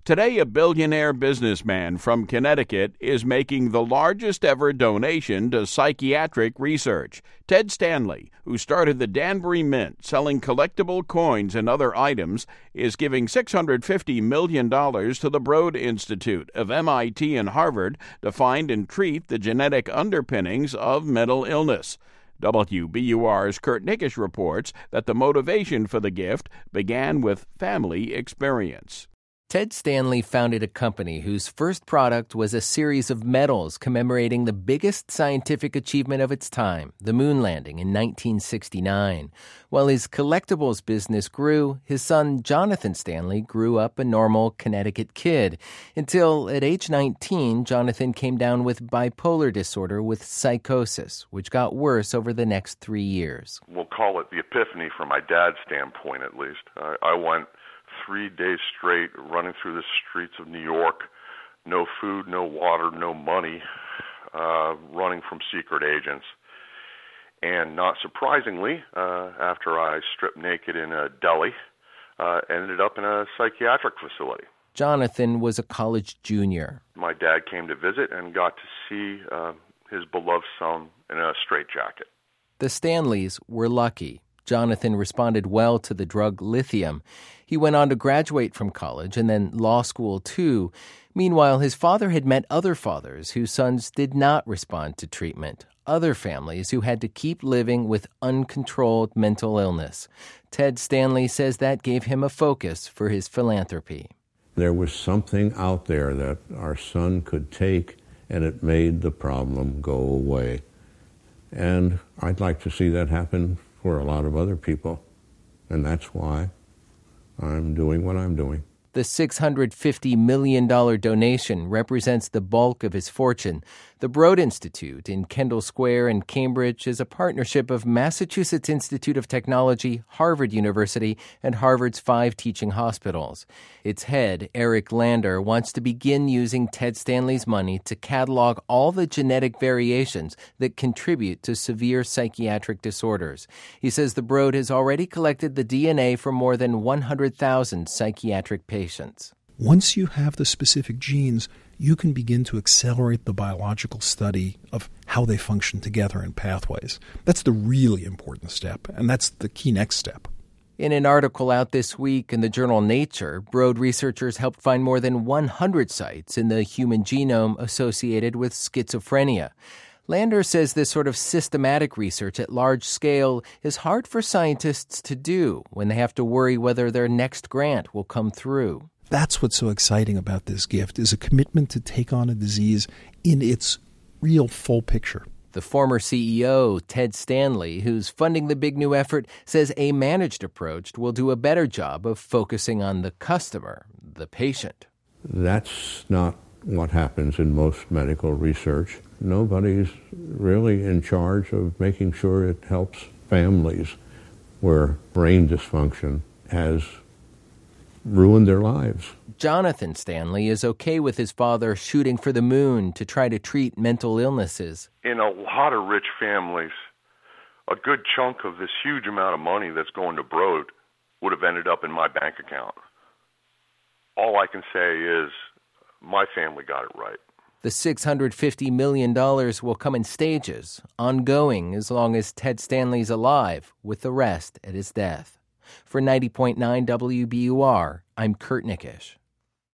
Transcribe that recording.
Today, a billionaire businessman from Connecticut is making the largest ever donation to psychiatric research. Ted Stanley, who started the Danbury Mint selling collectible coins and other items, is giving $650 million to the Broad Institute of MIT and Harvard to find and treat the genetic underpinnings of mental illness. WBUR's Kurt Nickisch reports that the motivation for the gift began with family experience. Ted Stanley founded a company whose first product was a series of medals commemorating the biggest scientific achievement of its time, the moon landing in 1969. While his collectibles business grew, his son Jonathan Stanley grew up a normal Connecticut kid until at age 19, Jonathan came down with bipolar disorder with psychosis, which got worse over the next 3 years. We'll call it the epiphany from my dad's standpoint, at least. I went 3 days straight running through the streets of New York, no food, no water, no money, running from secret agents. And not surprisingly, after I stripped naked in a deli, ended up in a psychiatric facility. Jonathan was a college junior. My dad came to visit and got to see his beloved son in a straitjacket. The Stanleys were lucky. Jonathan responded well to the drug lithium. He went on to graduate from college and then law school, too. Meanwhile, his father had met other fathers whose sons did not respond to treatment, other families who had to keep living with uncontrolled mental illness. Ted Stanley says that gave him a focus for his philanthropy. There was something out there that our son could take, and it made the problem go away. And I'd like to see that happen for a lot of other people, and that's why I'm doing what I'm doing. The $650 million donation represents the bulk of his fortune. The Broad Institute in Kendall Square in Cambridge is a partnership of Massachusetts Institute of Technology, Harvard University, and Harvard's 5 teaching hospitals. Its head, Eric Lander, wants to begin using Ted Stanley's money to catalog all the genetic variations that contribute to severe psychiatric disorders. He says the Broad has already collected the DNA from more than 100,000 psychiatric patients. Once you have the specific genes, you can begin to accelerate the biological study of how they function together in pathways. That's the really important step, and that's the key next step. In an article out this week in the journal Nature, Broad researchers helped find more than 100 sites in the human genome associated with schizophrenia. Lander says this sort of systematic research at large scale is hard for scientists to do when they have to worry whether their next grant will come through. That's what's so exciting about this gift, is a commitment to take on a disease in its real full picture. The former CEO, Ted Stanley, who's funding the big new effort, says a managed approach will do a better job of focusing on the customer, the patient. That's not what happens in most medical research. Nobody's really in charge of making sure it helps families where brain dysfunction has ruined their lives. Jonathan Stanley is okay with his father shooting for the moon to try to treat mental illnesses. In a lot of rich families, a good chunk of this huge amount of money that's going to Broad would have ended up in my bank account. All I can say is my family got it right. The $650 million will come in stages, ongoing as long as Ted Stanley's alive, with the rest at his death. For 90.9 WBUR, I'm Kurt Nickisch.